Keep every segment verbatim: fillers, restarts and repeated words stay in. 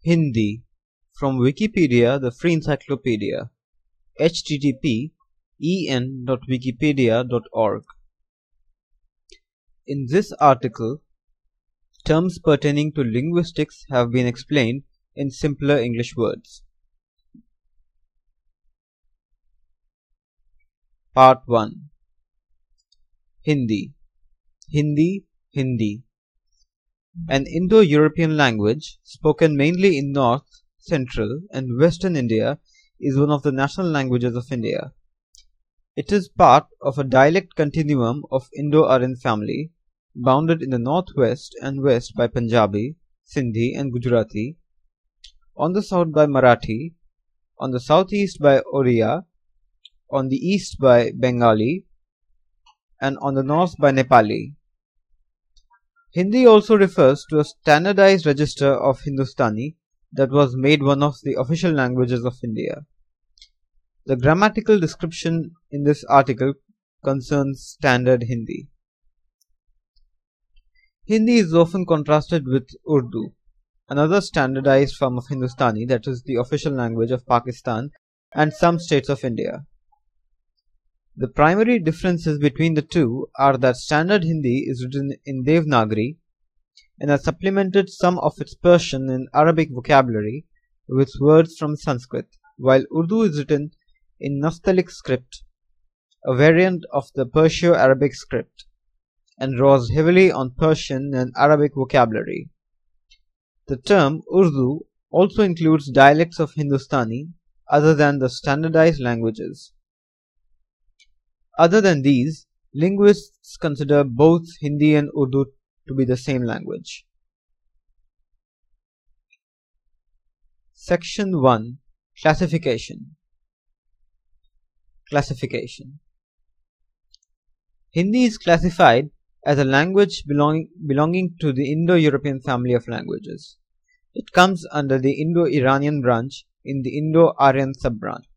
Hindi from Wikipedia, the free encyclopedia. H T T P en dot wikipedia dot org. In this article, terms pertaining to linguistics have been explained in simpler English words. Part one. Hindi. Hindi, Hindi. An Indo-European language spoken mainly in North, Central and Western India is one of the national languages of India. It is part of a dialect continuum of Indo-Aryan family, bounded in the northwest and west by Punjabi, Sindhi and Gujarati, on the south by Marathi, on the southeast by Oriya, on the east by Bengali, and on the north by Nepali. Hindi also refers to a standardized register of Hindustani that was made one of the official languages of India. The grammatical description in this article concerns standard Hindi. Hindi is often contrasted with Urdu, another standardized form of Hindustani that is the official language of Pakistan and some states of India. The primary differences between the two are that standard Hindi is written in Devanagari and has supplemented some of its Persian and Arabic vocabulary with words from Sanskrit, while Urdu is written in Nastaliq script, a variant of the Perso-Arabic script, and draws heavily on Persian and Arabic vocabulary. The term Urdu also includes dialects of Hindustani other than the standardized languages. Other than these, linguists consider both Hindi and Urdu to be the same language. Section one. Classification. Classification. Hindi is classified as a language belonging, belonging to the Indo-European family of languages. It comes under the Indo-Iranian branch in the Indo-Aryan sub-branch.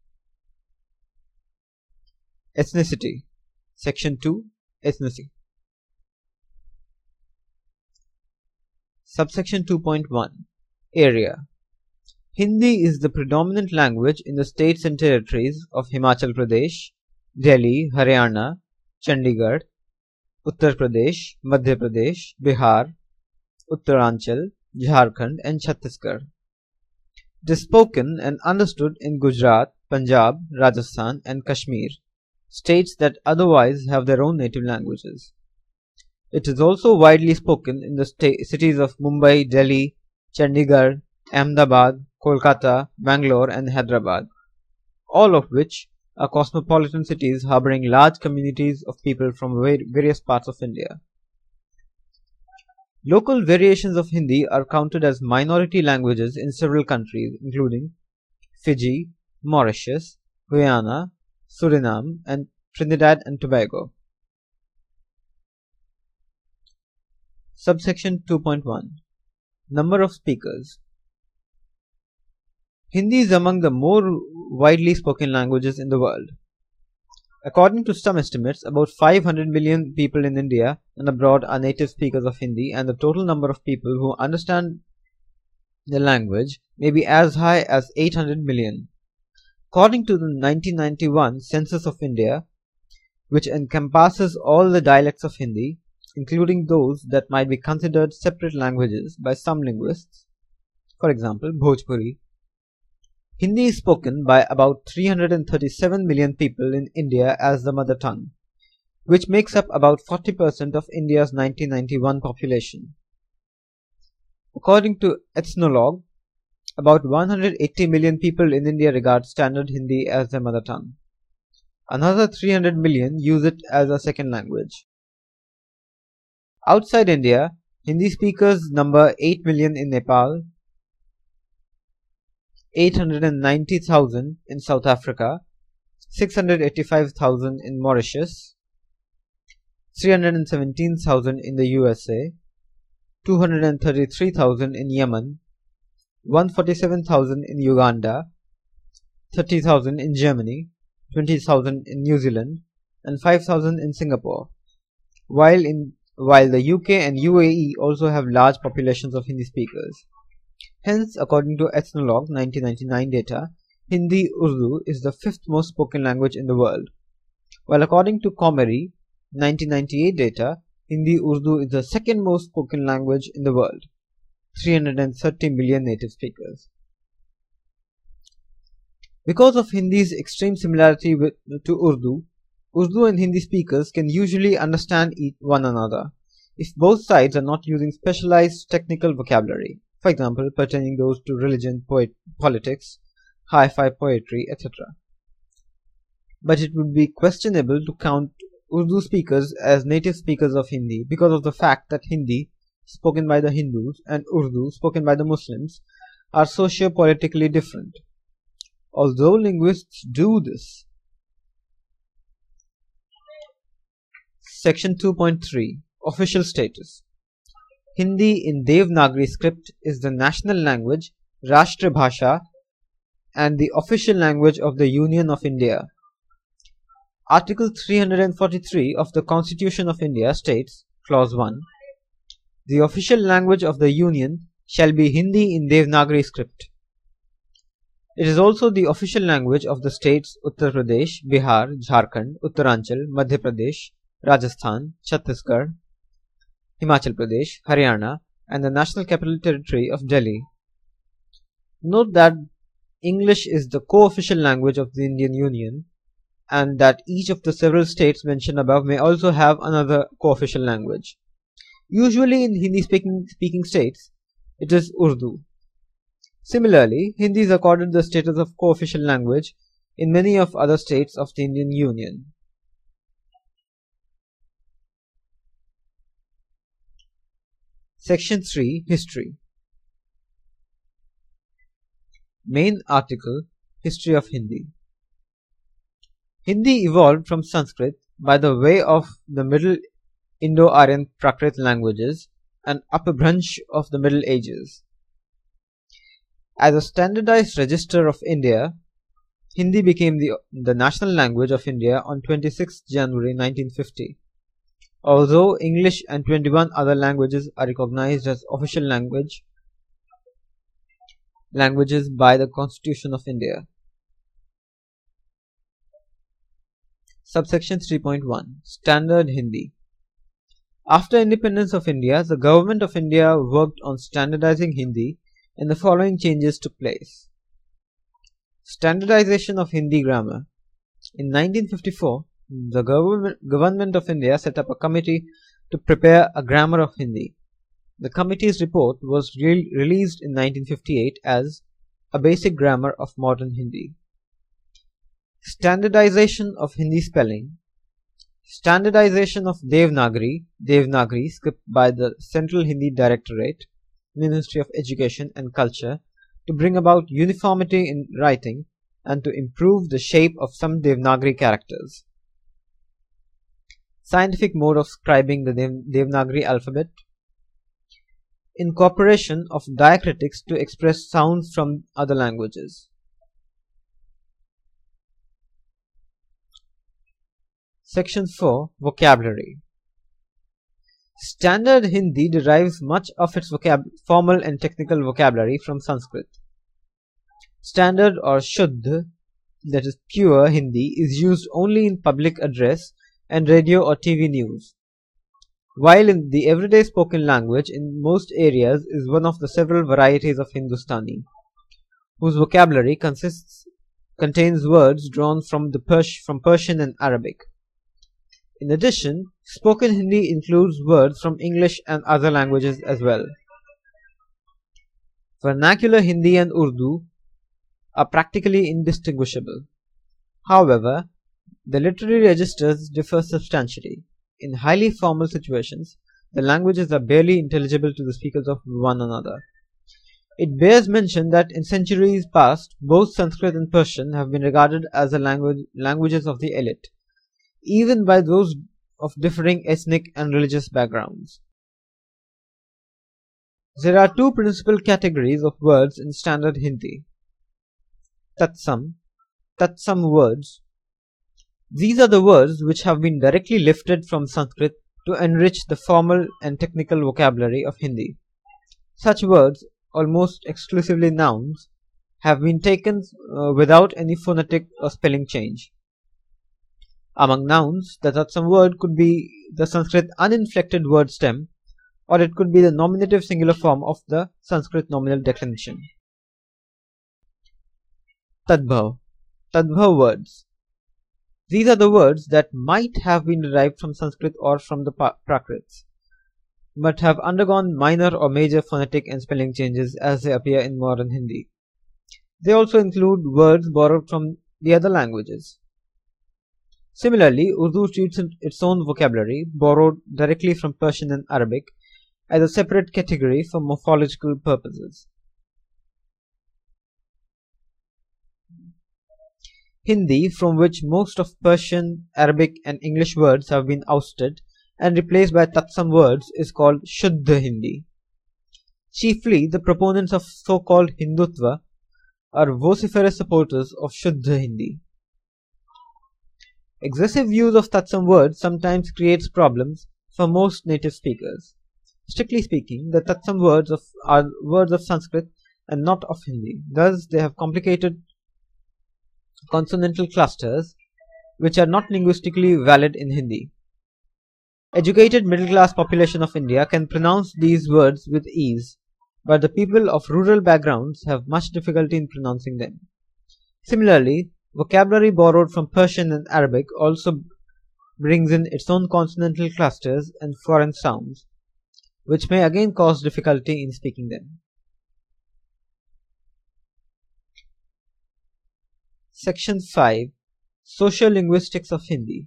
Ethnicity. Section two. Ethnicity. Subsection two point one. Area. Hindi is the predominant language in the states and territories of Himachal Pradesh, Delhi, Haryana, Chandigarh, Uttar Pradesh, Madhya Pradesh, Bihar, Uttaranchal, Jharkhand and Chhattisgarh. It is spoken and understood in Gujarat, Punjab, Rajasthan and Kashmir, states that otherwise have their own native languages. It is also widely spoken in the cities of Mumbai, Delhi, Chandigarh, Ahmedabad, Kolkata, Bangalore and Hyderabad, all of which are cosmopolitan cities harboring large communities of people from various parts of India. Local variations of Hindi are counted as minority languages in several countries including Fiji, Mauritius, Guyana, Suriname and Trinidad and Tobago. Subsection two point one. Number of speakers. Hindi is among the more widely spoken languages in the world. According to some estimates, about five hundred million people in India and abroad are native speakers of Hindi, and the total number of people who understand the language may be as high as eight hundred million. According to the nineteen ninety-one Census of India, which encompasses all the dialects of Hindi, including those that might be considered separate languages by some linguists, for example, Bhojpuri, Hindi is spoken by about three hundred thirty-seven million people in India as the mother tongue, which makes up about forty percent of India's nineteen ninety-one population. According to Ethnologue, about one hundred eighty million people in India regard standard Hindi as their mother tongue. Another three hundred million use it as a second language. Outside India, Hindi speakers number eight million in Nepal, eight hundred ninety thousand in South Africa, six hundred eighty-five thousand in Mauritius, three hundred seventeen thousand in the U S A, two hundred thirty-three thousand in Yemen, one hundred forty-seven thousand in Uganda, thirty thousand in Germany, twenty thousand in New Zealand, and five thousand in Singapore, while in while the U K and U A E also have large populations of Hindi speakers. Hence, according to Ethnologue nineteen ninety-nine data, Hindi Urdu is the fifth most spoken language in the world, while according to Comeri nineteen ninety-eight data, Hindi Urdu is the second most spoken language in the world, three hundred thirty million native speakers. Because of Hindi's extreme similarity with, to Urdu, Urdu and Hindi speakers can usually understand one another if both sides are not using specialized technical vocabulary, for example, pertaining those to religion, poet, politics, hi-fi poetry, et cetera. But it would be questionable to count Urdu speakers as native speakers of Hindi because of the fact that Hindi, spoken by the Hindus, and Urdu, spoken by the Muslims, are socio-politically different. Although linguists do this. Section two point three. Official status. Hindi in Devanagari script is the national language, Rashtra Bhasha, and the official language of the Union of India. Article three hundred forty-three of the Constitution of India states, Clause one, the official language of the Union shall be Hindi in Devanagari script. It is also the official language of the states Uttar Pradesh, Bihar, Jharkhand, Uttaranchal, Madhya Pradesh, Rajasthan, Chhattisgarh, Himachal Pradesh, Haryana, and the National Capital Territory of Delhi. Note that English is the co-official language of the Indian Union, and that each of the several states mentioned above may also have another co-official language. Usually in Hindi-speaking speaking states, it is Urdu. Similarly, Hindi is accorded the status of co-official language in many of other states of the Indian Union. Section three. History. Main article, History of Hindi. Hindi evolved from Sanskrit by the way of the Middle Indo-Aryan Prakrit languages, an upper branch of the Middle Ages. As a standardized register of India, Hindi became the, the national language of India on twenty-sixth January nineteen fifty. Although English and twenty-one other languages are recognized as official language languages by the Constitution of India. Subsection three point one. Standard Hindi. After independence of India, the Government of India worked on standardizing Hindi, and the following changes took place. Standardization of Hindi grammar. In nineteen fifty-four, the government, government of India set up a committee to prepare a grammar of Hindi. The committee's report was re released in nineteen fifty-eight as A Basic Grammar of Modern Hindi. Standardization of Hindi spelling. Standardization of Devanagari, Devanagari script by the Central Hindi Directorate, Ministry of Education and Culture, to bring about uniformity in writing and to improve the shape of some Devanagari characters. Scientific mode of scribing the Devanagari alphabet. Incorporation of diacritics to express sounds from other languages. Section four. Vocabulary. Standard Hindi derives much of its vocab formal and technical vocabulary from Sanskrit. Standard or Shuddha, that is pure Hindi, is used only in public address and radio or T V news, while in the everyday spoken language in most areas is one of the several varieties of Hindustani, whose vocabulary consists contains words drawn from the Pers from Persian and Arabic. In addition, spoken Hindi includes words from English and other languages as well. Vernacular Hindi and Urdu are practically indistinguishable. However, the literary registers differ substantially. In highly formal situations, the languages are barely intelligible to the speakers of one another. It bears mention that in centuries past, both Sanskrit and Persian have been regarded as the language, languages of the elite, even by those of differing ethnic and religious backgrounds. There are two principal categories of words in standard Hindi. Tatsam, Tatsam words. These are the words which have been directly lifted from Sanskrit to enrich the formal and technical vocabulary of Hindi. Such words almost exclusively nouns, have been taken uh, without any phonetic or spelling change. Among nouns, the tatsam word could be the Sanskrit uninflected word stem, or it could be the nominative singular form of the Sanskrit nominal declension. Tadbhav. Tadbhav words. These are the words that might have been derived from Sanskrit or from the Prakrits, but have undergone minor or major phonetic and spelling changes as they appear in modern Hindi. They also include words borrowed from the other languages. Similarly, Urdu treats its own vocabulary, borrowed directly from Persian and Arabic, as a separate category for morphological purposes. Hindi, from which most of Persian, Arabic and English words have been ousted and replaced by tatsam words, is called Shuddha Hindi. Chiefly, the proponents of so-called Hindutva are vociferous supporters of Shuddha Hindi. Excessive use of tatsam words sometimes creates problems for most native speakers. Strictly speaking, the tatsam words of, are words of Sanskrit and not of Hindi. Thus, they have complicated consonantal clusters which are not linguistically valid in Hindi. Educated middle-class population of India can pronounce these words with ease, but the people of rural backgrounds have much difficulty in pronouncing them. Similarly, vocabulary borrowed from Persian and Arabic also brings in its own consonantal clusters and foreign sounds, which may again cause difficulty in speaking them. Section five. Sociolinguistics of Hindi.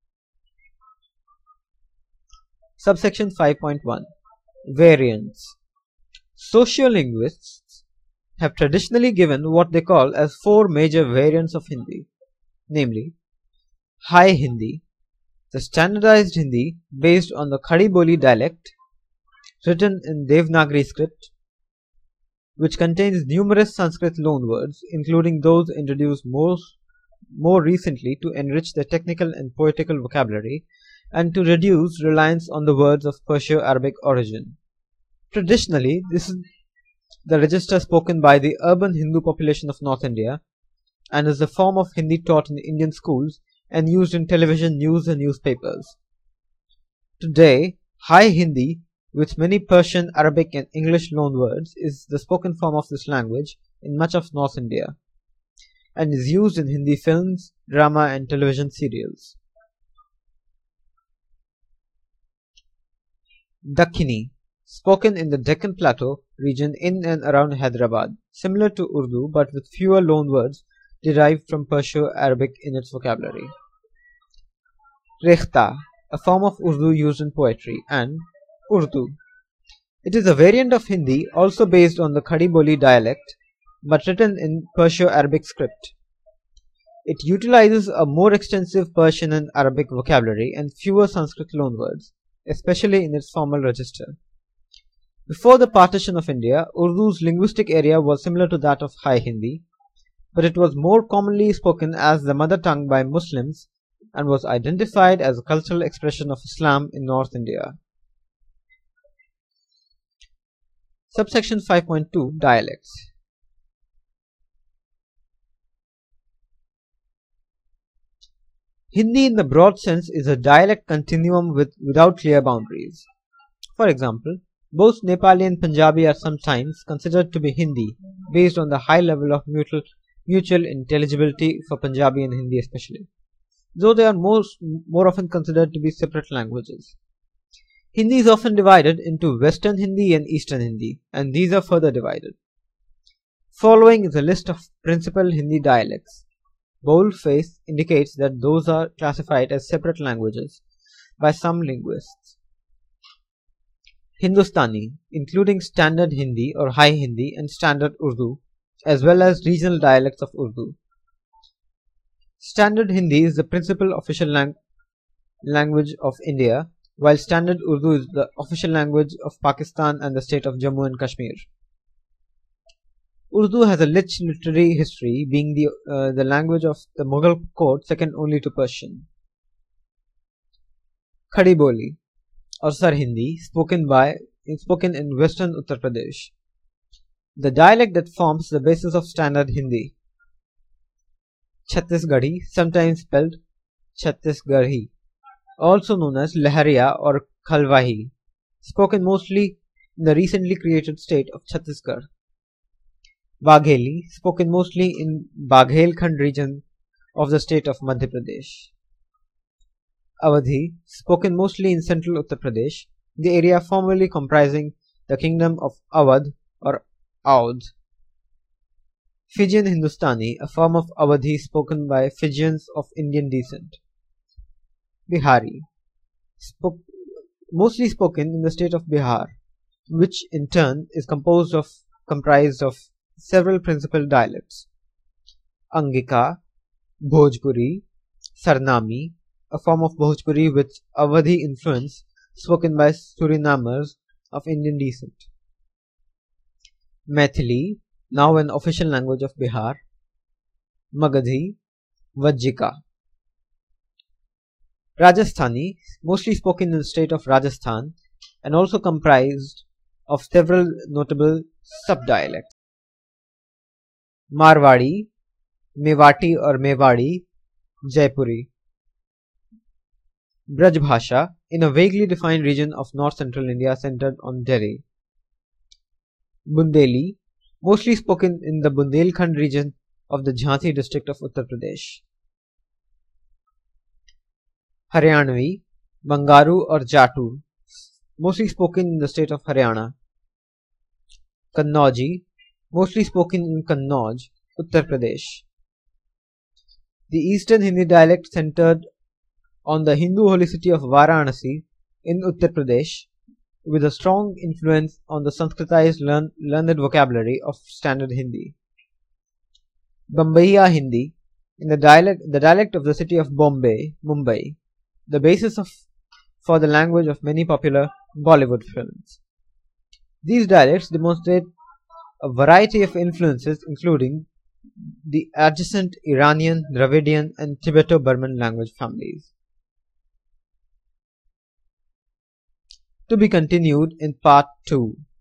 Subsection five point one. Variants. Sociolinguists have traditionally given what they call as four major variants of Hindi, namely High Hindi, the standardized Hindi based on the Khadi Boli dialect, written in Devanagari script, which contains numerous Sanskrit loanwords, including those introduced most, more recently to enrich the technical and poetical vocabulary and to reduce reliance on the words of Perso-Arabic origin. Traditionally, this is the register spoken by the urban Hindu population of North India and is the form of Hindi taught in Indian schools and used in television, news and newspapers. Today, High Hindi, with many Persian, Arabic and English loanwords, is the spoken form of this language in much of North India and is used in Hindi films, drama and television serials. Dakhini, spoken in the Deccan Plateau region in and around Hyderabad, similar to Urdu but with fewer loanwords derived from Perso-Arabic in its vocabulary. Rekhta, a form of Urdu used in poetry, and Urdu. It is a variant of Hindi also based on the Khadi Boli dialect but written in Perso-Arabic script. It utilizes a more extensive Persian and Arabic vocabulary and fewer Sanskrit loanwords, especially in its formal register. Before the partition of India, Urdu's linguistic area was similar to that of High Hindi, but it was more commonly spoken as the mother tongue by Muslims and was identified as a cultural expression of Islam in North India. Subsection five point two. Dialects. Hindi in the broad sense is a dialect continuum with, without clear boundaries. For example, both Nepali and Punjabi are sometimes considered to be Hindi based on the high level of mutual, mutual intelligibility for Punjabi and Hindi especially, though they are most, more often considered to be separate languages. Hindi is often divided into Western Hindi and Eastern Hindi, and these are further divided. Following is a list of principal Hindi dialects. Boldface indicates that those are classified as separate languages by some linguists. Hindustani, including Standard Hindi or High Hindi and Standard Urdu, as well as regional dialects of Urdu. Standard Hindi is the principal official lang language of India, while Standard Urdu is the official language of Pakistan and the state of Jammu and Kashmir. Urdu has a rich literary history, being the, uh, the language of the Mughal court second only to Persian. Khadi Boli or Sar Hindi, spoken by spoken in western Uttar Pradesh. The dialect that forms the basis of standard Hindi. Chhattisgarhi, sometimes spelled Chhattisgarhi, also known as Lahariya or Khalwahi, spoken mostly in the recently created state of Chhattisgarh. Bagheli, spoken mostly in Baghelkhand region of the state of Madhya Pradesh. Awadhi, spoken mostly in central Uttar Pradesh, the area formerly comprising the kingdom of Awadh or Audh. Fijian Hindustani, a form of Awadhi spoken by Fijians of Indian descent. Bihari, spoke, mostly spoken in the state of Bihar, which in turn is composed of comprised of several principal dialects. Angika, Bhojpuri, Sarnami, a form of Bhojpuri with Awadhi influence spoken by Surinamers of Indian descent. Maithili, now an official language of Bihar. Magadhi, Vajjika. Rajasthani, mostly spoken in the state of Rajasthan and also comprised of several notable subdialects. Marwadi, Mewati or Mewadi, Jaipuri. Brajbhasha, in a vaguely defined region of north-central India centered on Delhi. Bundeli, mostly spoken in the Bundelkhand region of the Jhansi district of Uttar Pradesh. Haryanvi, Bangaru or Jatu, mostly spoken in the state of Haryana. Kannauji, mostly spoken in Kannauj, Uttar Pradesh. The Eastern Hindi dialect centered on the Hindu holy city of Varanasi in Uttar Pradesh, with a strong influence on the Sanskritized learn, learned vocabulary of standard Hindi. Bombaiya Hindi, in the dialect, the dialect of the city of Bombay, Mumbai, the basis of for the language of many popular Bollywood films. These dialects demonstrate a variety of influences including the adjacent Iranian, Dravidian and Tibeto-Burman language families. To be continued in part two.